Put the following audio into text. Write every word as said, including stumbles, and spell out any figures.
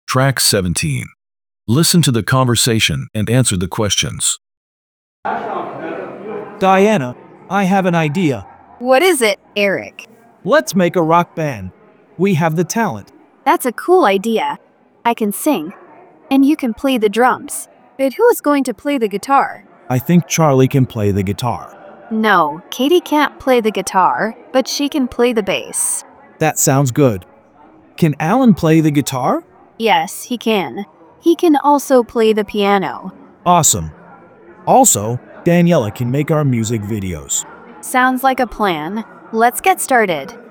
Track seventeen. Listen to the conversation and answer the questions. Diana, I have an idea. What is it, Eric? Let's make a rock band. We have the talent. That's a cool idea. I can sing, and you can play the drums. But who is going to play the guitar? I think Charlie can play the guitar. No, Katie can't play the guitar, but she can play the bass. That sounds good. Can Alan play the guitar? Yes, he can. He can also play the piano. Awesome. Also, Daniela can make our music videos. Sounds like a plan. Let's get started.